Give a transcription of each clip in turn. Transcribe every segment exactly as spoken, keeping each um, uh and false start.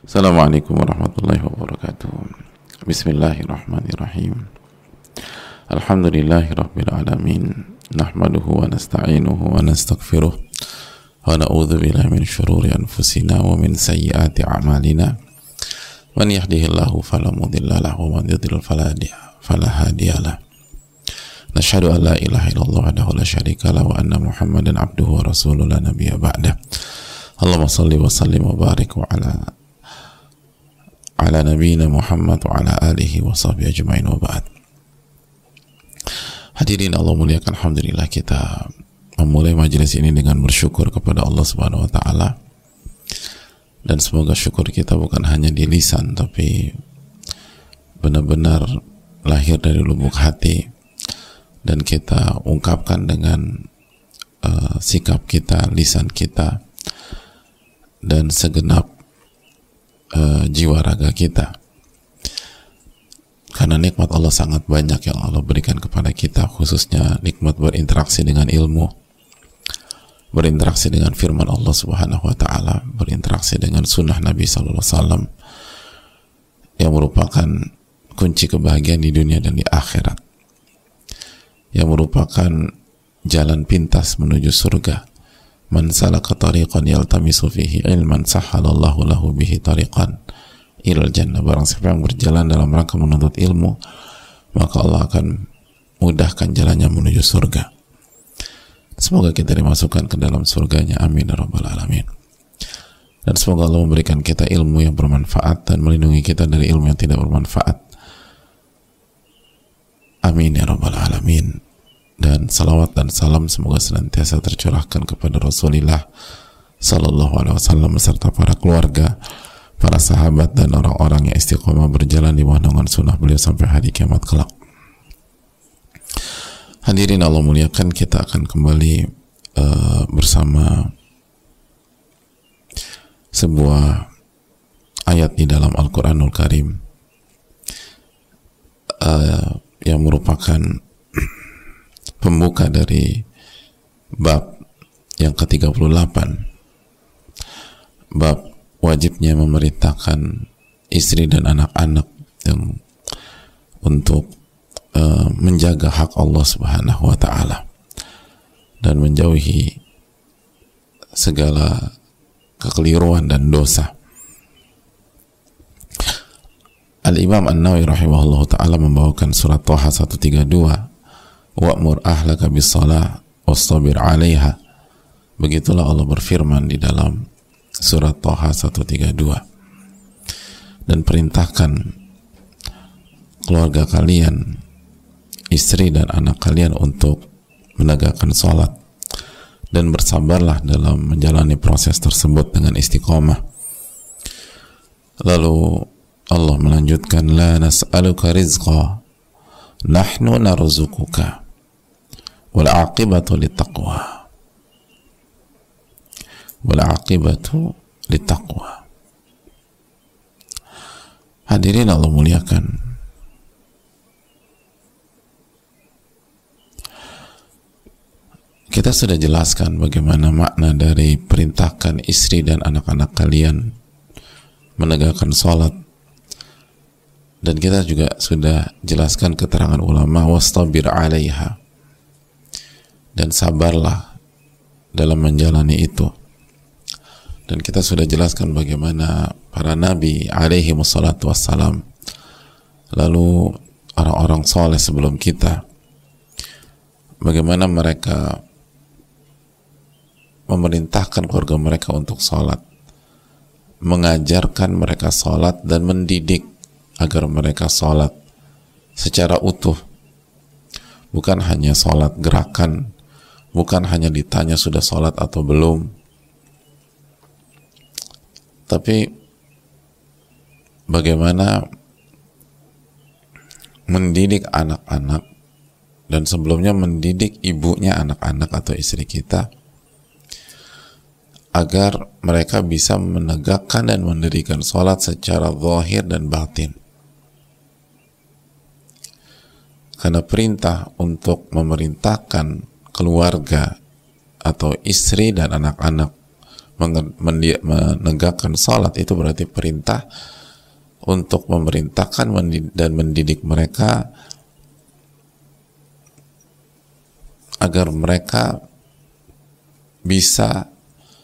Assalamualaikum warahmatullahi wabarakatuh. Bismillahirrahmanirrahim. Alhamdulillahi rabbil alamin. Nahmaduhu wa nasta'inuhu wa nastaghfiruh. Wa na'udzu billahi min syururi anfusina wa min sayyiati a'malina. Man yahdihillahu fala mudilla lahu wa man yudlil fala hadiya lahu. Nashhadu an la ilaha illallah wahdahu la syarika lahu wa anna Muhammadan abduhu wa rasuluhu la nabiyya ba'dah. Allahumma shalli wa sallim wa barik wa ala ala nabiyina Muhammad wa ala alihi wa sahbihi ajma'in wa ba'd. Hadirin Allah muliakan, alhamdulillah kita memulai majelis ini dengan bersyukur kepada Allah Subhanahu wa taala. Dan semoga syukur kita bukan hanya di lisan tapi benar-benar lahir dari lubuk hati dan kita ungkapkan dengan uh, sikap kita, lisan kita dan segenap Uh, jiwa raga kita, karena nikmat Allah sangat banyak yang Allah berikan kepada kita, khususnya nikmat berinteraksi dengan ilmu, berinteraksi dengan firman Allah Subhanahu wa taala, berinteraksi dengan sunnah Nabi sallallahu alaihi wasallam yang merupakan kunci kebahagiaan di dunia dan di akhirat, yang merupakan jalan pintas menuju surga. Man salaka tariqan yaltamisu fihi ilman sahhalallahu lahu bihi tariqan ilal jannah. Barang siapa yang berjalan dalam rangka menuntut ilmu, maka Allah akan mudahkan jalannya menuju surga. Semoga kita dimasukkan ke dalam surganya, amin ya rabbal alamin. Dan semoga Allah memberikan kita ilmu yang bermanfaat dan melindungi kita dari ilmu yang tidak bermanfaat, amin ya rabbal alamin. Dan salawat dan salam semoga senantiasa tercurahkan kepada Rasulullah sallallahu alaihi wasallam beserta para keluarga, para sahabat dan orang-orang yang istiqomah berjalan di bawah naungan sunnah beliau sampai hari kiamat kelak. Hadirin Allah muliakan, kita akan kembali uh, bersama sebuah ayat di dalam Al-Quranul Karim uh, yang merupakan pembuka dari bab yang ke tiga puluh delapan, bab wajibnya memerintahkan istri dan anak-anak yang untuk uh, menjaga hak Allah Subhanahu wa taala dan menjauhi segala kekeliruan dan dosa. Al-Imam An-Nawawi rahimahullah ta'ala membawakan surat Thaha seratus tiga puluh dua, wa'mur ahlaka bis-shalah wastabir 'alaiha. Begitulah Allah berfirman di dalam surat Thaha seratus tiga puluh dua. Dan perintahkan keluarga kalian, istri dan anak kalian untuk menegakkan salat dan bersabarlah dalam menjalani proses tersebut dengan istiqomah. Lalu Allah melanjutkan, la nas'aluka rizqa nahnu narzuquka wal aqibatu littaqwa wal aqibatu littaqwa. Hadirin Allah muliakan, kita sudah jelaskan bagaimana makna dari perintahkan istri dan anak-anak kalian menegakkan salat, dan kita juga sudah jelaskan keterangan ulama wastabir 'alaiha, dan sabarlah dalam menjalani itu. Dan kita sudah jelaskan bagaimana para nabi alaihi wassalatu wassalam, lalu orang-orang soleh sebelum kita, bagaimana mereka memerintahkan keluarga mereka untuk sholat, mengajarkan mereka sholat dan mendidik agar mereka sholat secara utuh, bukan hanya sholat gerakan, bukan hanya ditanya sudah sholat atau belum, tapi bagaimana mendidik anak-anak, dan sebelumnya mendidik ibunya anak-anak atau istri kita agar mereka bisa menegakkan dan mendirikan sholat secara zahir dan batin. Karena perintah untuk memerintahkan keluarga atau istri dan anak-anak menegakkan salat itu berarti perintah untuk memerintahkan dan mendidik mereka agar mereka bisa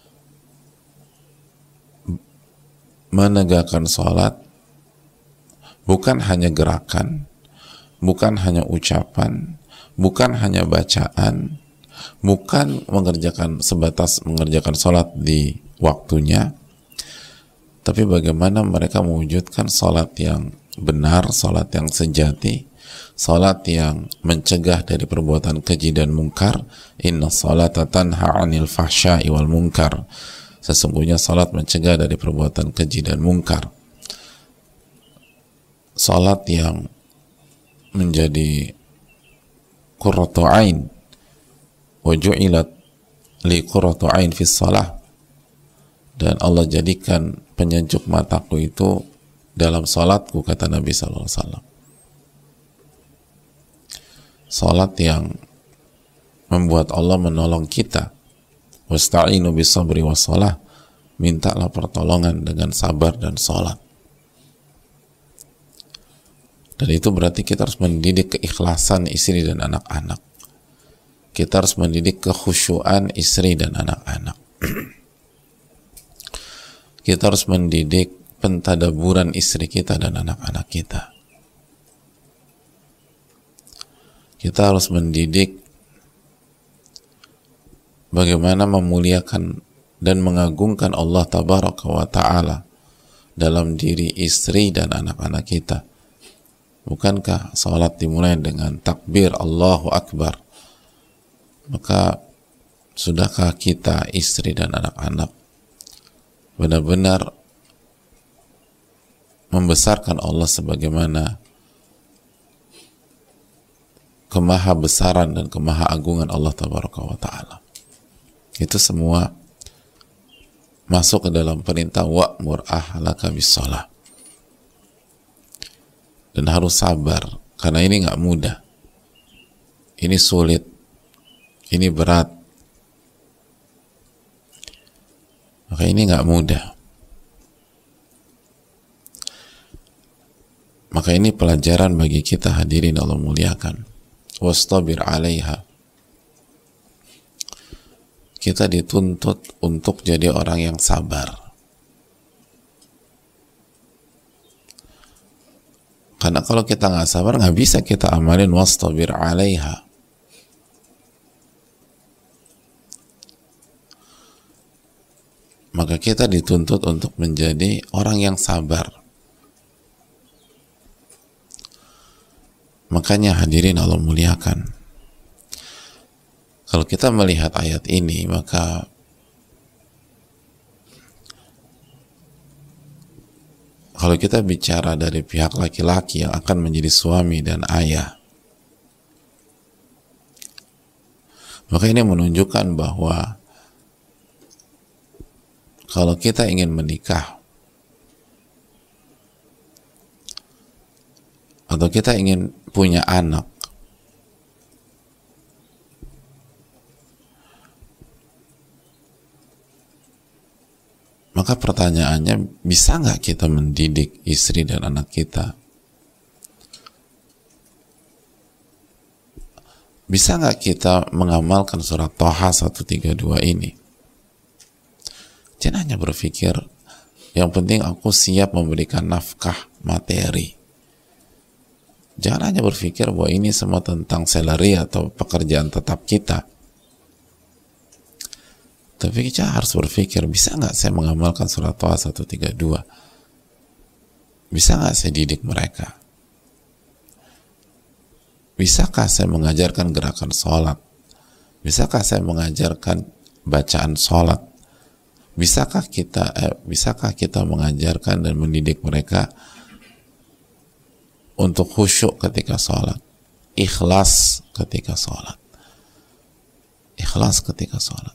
menegakkan salat, bukan hanya gerakan, bukan hanya ucapan, bukan hanya bacaan, bukan mengerjakan sebatas mengerjakan salat di waktunya, tapi bagaimana mereka mewujudkan salat yang benar, salat yang sejati, salat yang mencegah dari perbuatan keji dan mungkar. Inna salata tanha 'anil fahsya'i wal munkar. Sesungguhnya salat mencegah dari perbuatan keji dan mungkar. Salat yang menjadi qurratu 'ain, wa ju'ilat li qurratu 'ain fi shalah, dan Allah jadikan penyejuk mataku itu dalam salatku, kata Nabi sallallahu alaihi wasallam. Salat yang membuat Allah menolong kita. Wasta'inu bisabri wassalah, mintalah pertolongan dengan sabar dan salat. Dan itu berarti kita harus mendidik keikhlasan istri dan anak-anak. Kita harus mendidik kekhusyuan istri dan anak-anak. Kita harus mendidik pentadaburan istri kita dan anak-anak kita. Kita harus mendidik bagaimana memuliakan dan mengagungkan Allah Tabaraka wa Ta'ala dalam diri istri dan anak-anak kita. Bukankah salat dimulai dengan takbir Allahu Akbar? Maka sudahkah kita, istri dan anak-anak, benar-benar membesarkan Allah sebagaimana kemahabesaran dan kemahaagungan Allah Tabaraka wa Ta'ala? Itu semua masuk ke dalam perintah wa'mur ahlaka bis-shalah. Dan harus sabar, karena ini nggak mudah, ini sulit, ini berat, maka ini nggak mudah. Maka ini pelajaran bagi kita, hadirin Allah muliakan. Wastabir 'alaiha. Kita dituntut untuk jadi orang yang sabar. Karena kalau kita nggak sabar, nggak bisa kita amalin wastabir 'alaiha. Maka kita dituntut untuk menjadi orang yang sabar. Makanya hadirin Allah muliakan, kalau kita melihat ayat ini, maka kalau kita bicara dari pihak laki-laki yang akan menjadi suami dan ayah, maka ini menunjukkan bahwa kalau kita ingin menikah atau kita ingin punya anak, maka pertanyaannya, bisa nggak kita mendidik istri dan anak kita? Bisa nggak kita mengamalkan surat Thaha seratus tiga puluh dua ini? Jangan hanya berpikir, yang penting aku siap memberikan nafkah materi. Jangan hanya berpikir bahwa ini semua tentang salary atau pekerjaan tetap kita. Tapi kita harus berpikir, bisa nggak saya mengamalkan surat Thaha seratus tiga puluh dua? Bisa nggak saya didik mereka? Bisakah saya mengajarkan gerakan sholat? Bisakah saya mengajarkan bacaan sholat? Bisakah kita, eh, bisakah kita mengajarkan dan mendidik mereka untuk khusyuk ketika sholat, ikhlas ketika sholat, ikhlas ketika sholat,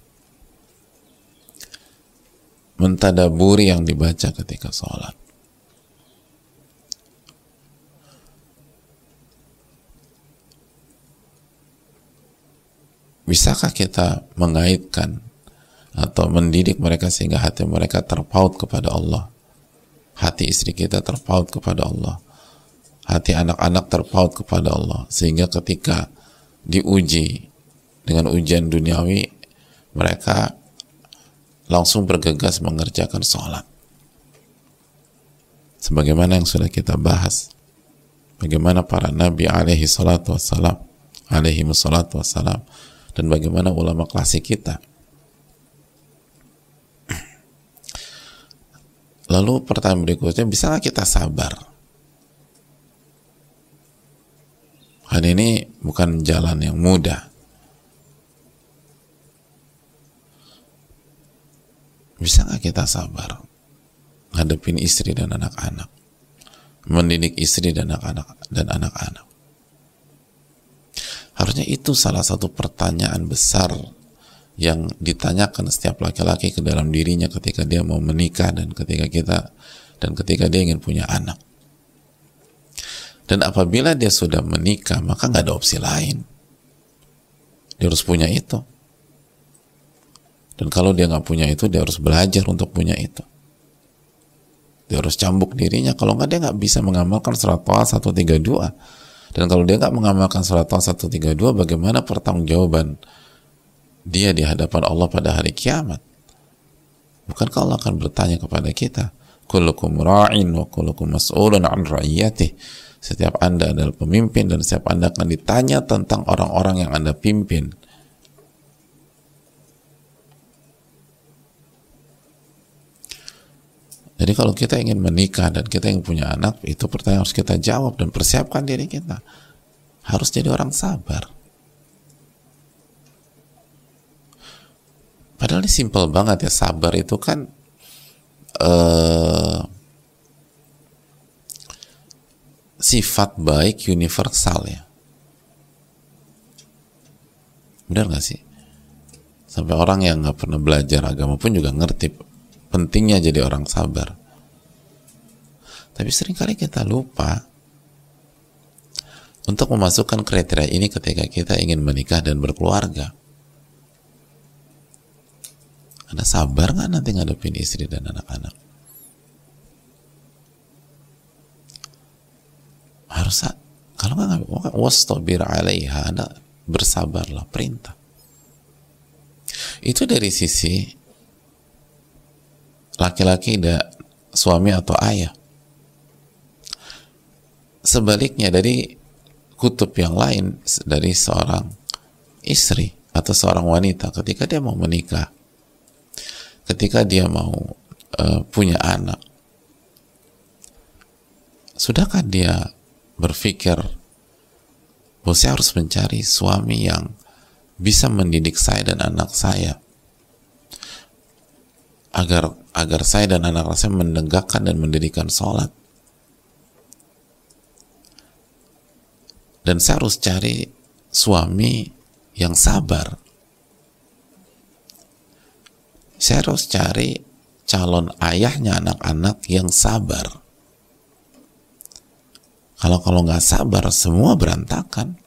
mentadaburi yang dibaca ketika sholat. Bisakah kita mengaitkan atau mendidik mereka sehingga hati mereka terpaut kepada Allah, hati istri kita terpaut kepada Allah, hati anak-anak terpaut kepada Allah, sehingga ketika diuji dengan ujian duniawi mereka langsung bergegas mengerjakan sholat. Sebagaimana yang sudah kita bahas, bagaimana para nabi alaihi salatu wassalam, alaihi salatu wassalam, dan bagaimana ulama klasik kita. Lalu pertanyaan berikutnya, bisa nggak kita sabar? Hal ini bukan jalan yang mudah. Bisa nggak kita sabar ngadepin istri dan anak-anak, mendidik istri dan anak-anak dan anak-anak? Harusnya itu salah satu pertanyaan besar yang ditanyakan setiap laki-laki ke dalam dirinya ketika dia mau menikah dan ketika kita dan ketika dia ingin punya anak. Dan apabila dia sudah menikah, maka nggak ada opsi lain. Dia harus punya itu. Dan kalau dia nggak punya itu, dia harus belajar untuk punya itu. Dia harus cambuk dirinya. Kalau nggak, dia nggak bisa mengamalkan surat Thaha seratus tiga puluh dua. Dan kalau dia nggak mengamalkan surat Thaha seratus tiga puluh dua, bagaimana pertanggungjawaban dia di hadapan Allah pada hari kiamat? Bukankah Allah akan bertanya kepada kita, kullukum ra'in wa kullukum mas'ulun an ra'iyatih. Setiap Anda adalah pemimpin dan setiap Anda akan ditanya tentang orang-orang yang Anda pimpin. Jadi kalau kita ingin menikah dan kita ingin punya anak, itu pertanyaan harus kita jawab dan persiapkan diri kita. Harus jadi orang sabar. Padahal ini simple banget ya, sabar itu kan uh, sifat baik universal ya. Benar gak sih? Sampai orang yang gak pernah belajar agama pun juga ngerti pentingnya jadi orang sabar. Tapi seringkali kita lupa untuk memasukkan kriteria ini ketika kita ingin menikah dan berkeluarga. Anda sabar nggak nanti ngadepin istri dan anak-anak? Harus, kalau nggak, wastabir alaiha, Anda bersabarlah, perintah. Itu dari sisi laki-laki dan suami atau ayah. Sebaliknya dari kutub yang lain, dari seorang istri atau seorang wanita ketika dia mau menikah, ketika dia mau uh, punya anak, sudahkah dia berpikir bahwa saya harus mencari suami yang bisa mendidik saya dan anak saya agar agar saya dan anak saya menegakkan dan mendirikan sholat, dan saya harus cari suami yang sabar, saya harus cari calon ayahnya anak-anak yang sabar. Kalau kalau nggak sabar, semua berantakan.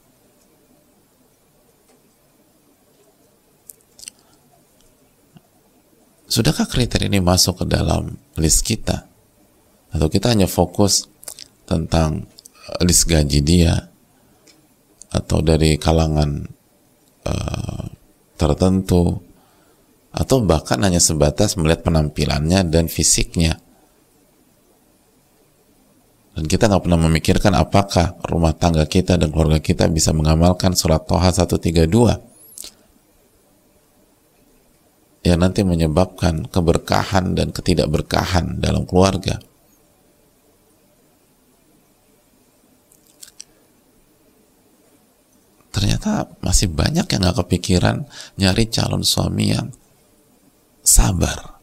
Sudahkah kriteria ini masuk ke dalam list kita? Atau kita hanya fokus tentang list gaji dia, atau dari kalangan uh, tertentu, atau bahkan hanya sebatas melihat penampilannya dan fisiknya, dan kita nggak pernah memikirkan apakah rumah tangga kita dan keluarga kita bisa mengamalkan surat Thaha seratus tiga puluh dua yang nanti menyebabkan keberkahan dan ketidakberkahan dalam keluarga. Ternyata masih banyak yang nggak kepikiran nyari calon suami yang sabar.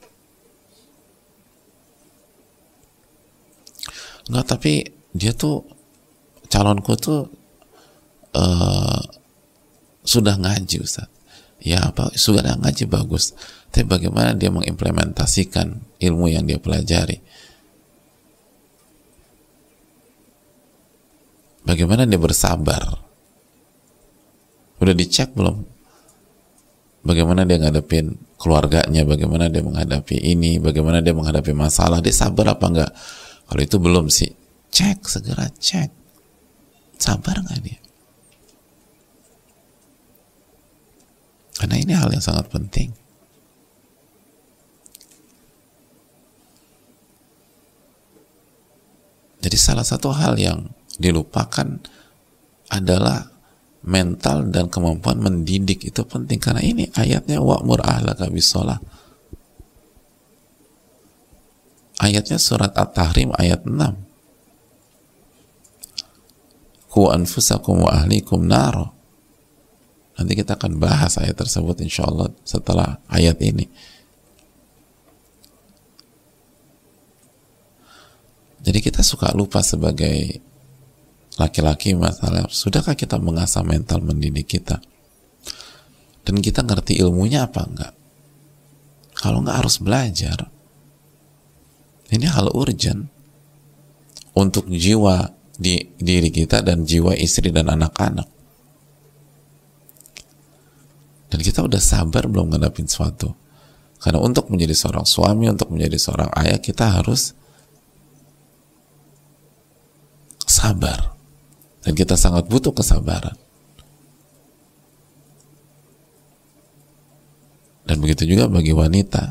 Nggak, tapi dia tuh, calonku tuh uh, sudah ngaji, Ustaz. Ya, apa, sudah ngaji bagus, tapi bagaimana dia mengimplementasikan ilmu yang dia pelajari? Bagaimana dia bersabar? Udah dicek belum? bagaimana dia ngadepin keluarganya, bagaimana dia menghadapi ini, bagaimana dia menghadapi masalah, dia sabar apa enggak. Kalau itu belum sih, cek, segera cek, sabar nggak dia. Karena ini hal yang sangat penting. Jadi salah satu hal yang dilupakan adalah mental dan kemampuan mendidik. Itu penting, karena ini ayatnya wa'mur ahlaka bis-shalah. Ayatnya surat At-Tahrim ayat enam. Qu anfusakum wa ahlikum naro. Nanti kita akan bahas ayat tersebut insyaallah setelah ayat ini. Jadi kita suka lupa sebagai laki-laki masalah, sudahkah kita mengasah mental mendidik kita? Dan kita ngerti ilmunya apa enggak? Kalau enggak harus belajar. Ini hal urgent untuk jiwa di diri kita dan jiwa istri dan anak-anak. Dan kita udah sabar belum ngadapin sesuatu? Karena untuk menjadi seorang suami, untuk menjadi seorang ayah, kita harus sabar. Dan kita sangat butuh kesabaran. Dan begitu juga bagi wanita.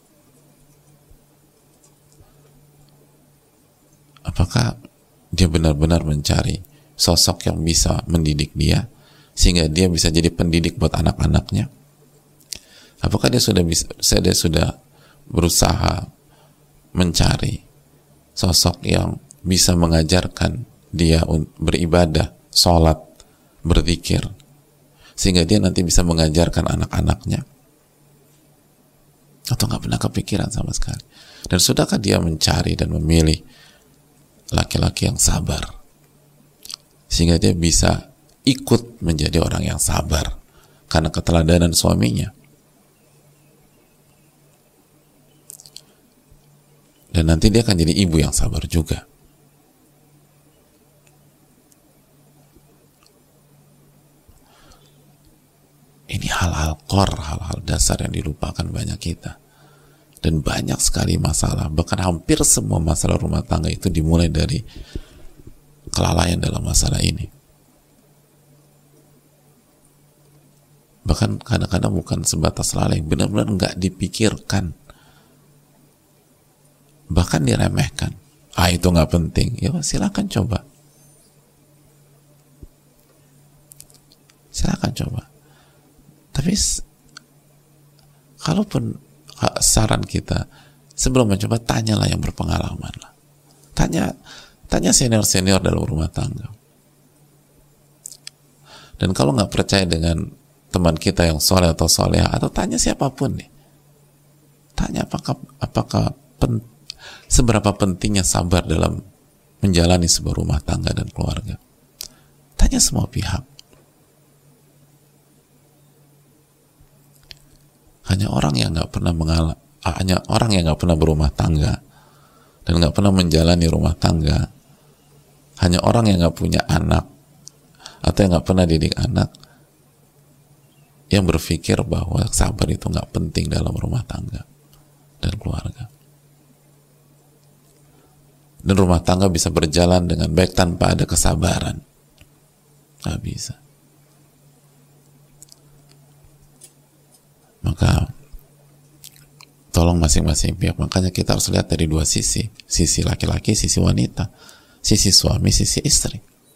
Apakah dia benar-benar mencari sosok yang bisa mendidik dia sehingga dia bisa jadi pendidik buat anak-anaknya? Apakah dia sudah bisa, dia sudah berusaha mencari sosok yang bisa mengajarkan dia beribadah, sholat, berzikir, sehingga dia nanti bisa mengajarkan anak-anaknya? Atau nggak pernah kepikiran sama sekali? Dan sudahkah dia mencari dan memilih laki-laki yang sabar, sehingga dia bisa ikut menjadi orang yang sabar karena keteladanan suaminya? Dan nanti dia akan jadi ibu yang sabar juga. Ini hal-hal core, hal-hal dasar yang dilupakan banyak kita. Dan banyak sekali masalah, bahkan hampir semua masalah rumah tangga itu dimulai dari kelalaian dalam masalah ini. Bahkan kadang-kadang bukan sebatas lalai, benar-benar nggak dipikirkan, bahkan diremehkan. Ah, itu nggak penting. Ya silakan coba, silakan coba. Tapi kalaupun saran kita sebelum mencoba, tanyalah yang berpengalaman lah. Tanya, tanya senior-senior dalam rumah tangga. Dan kalau nggak percaya dengan teman kita yang soleh atau soleha, atau tanya siapapun nih, tanya apakah apakah pen, seberapa pentingnya sabar dalam menjalani sebuah rumah tangga dan keluarga. Tanya semua pihak. Hanya orang yang nggak pernah mengalami, hanya orang yang nggak pernah berumah tangga dan nggak pernah menjalani rumah tangga, hanya orang yang nggak punya anak atau yang nggak pernah didik anak, yang berpikir bahwa sabar itu nggak penting dalam rumah tangga dan keluarga. Dan rumah tangga bisa berjalan dengan baik tanpa ada kesabaran. Nggak bisa. Maka tolong masing-masing pihak, makanya kita harus lihat dari dua sisi, sisi laki-laki, sisi wanita, sisi suami, sisi istri.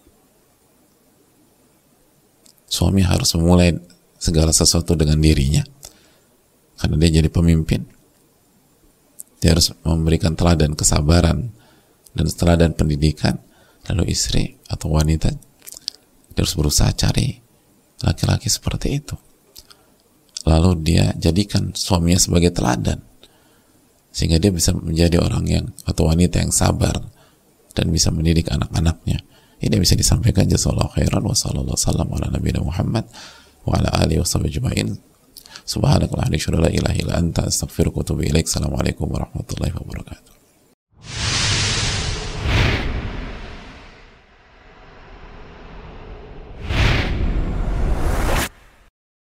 Suami harus memulai segala sesuatu dengan dirinya, karena dia jadi pemimpin. Dia harus memberikan teladan kesabaran dan teladan pendidikan. Lalu istri atau wanita, dia harus berusaha cari laki-laki seperti itu. Lalu dia jadikan suaminya sebagai teladan, sehingga dia bisa menjadi orang yang, atau wanita yang sabar dan bisa mendidik anak-anaknya. Ini bisa disampaikan. Jazakallahu khairan wa sallallahu wasallam ala nabiyina Muhammad wa ala alihi wa sahbihi ajma'in. Subhanakallahumma wa bihamdika la ilaha illa anta astaghfiruka wa atubu ilaik. Assalamualaikum warahmatullahi wabarakatuh.